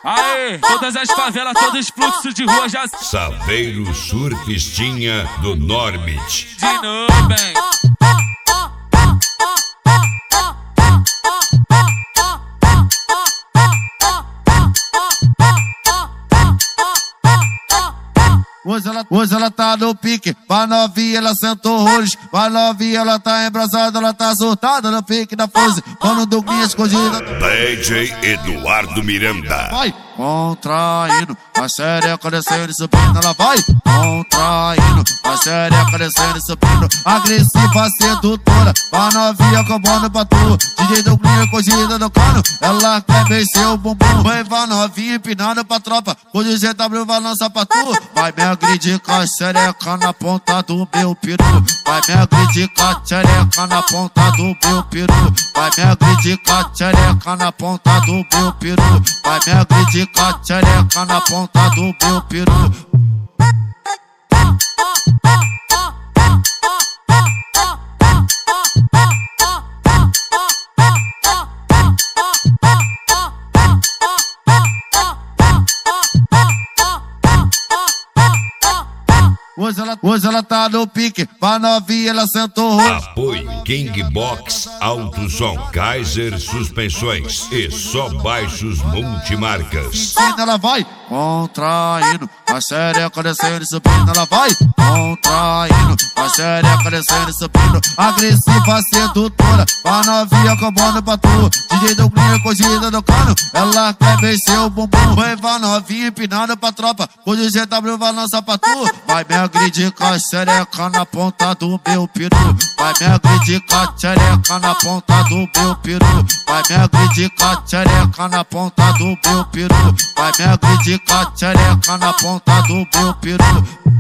Aê, todas as favelas, todos os fluxos de rua já Saveiro Surfistinha do Norbit. de nuvem. Hoje ela tá no pique, pra novinha ela sentou horrores. Pra novinha ela tá embrasada, ela tá surtada no pique da Fuse. Mano do Guinha escondida. DJ Eduardo Miranda. Vai contraindo, a xereca descendo e subindo. Ela vai contraindo, a xereca descendo e subindo. Agressiva, sedutora, pra novinha combando pra tu. DJ do Guinha escondida no cano, ela quer vencer o bumbum. Vai pra novinha empinando pra tropa, o GW vai lançar pra tu. Vai me agredir com a xereca na ponta do meu peru. Vai me agredir com a xereca na ponta do meu peru. Vai me agredir com a xereca na ponta do meu peru. Vai me agredir com a xereca na ponta do meu peru. Hoje ela tá no pique, pra novinha ela sentou horrores. Apoio King Box Alto Som, Kaiser Suspensões e Só Baixos Multimarcas. Ela vai contraindo, a xereca descendo e subindo. Ela vai contraindo, a xereca descendo e subindo. Agressiva, sedutora, pra novinha combando pra tu. DJ do Guinha cogida no cano, ela quer vencer o bumbum. Vai pra novinha empinando pra tropa, o GW vai lançar pra tu. Vai me agredir com a xereca na ponta do meu peru. Vai me agredir com a xereca na ponta do meu peru. Vai me agredir com a xereca na ponta do meu peru. Vai me agredir com a xereca na ponta do meu peru.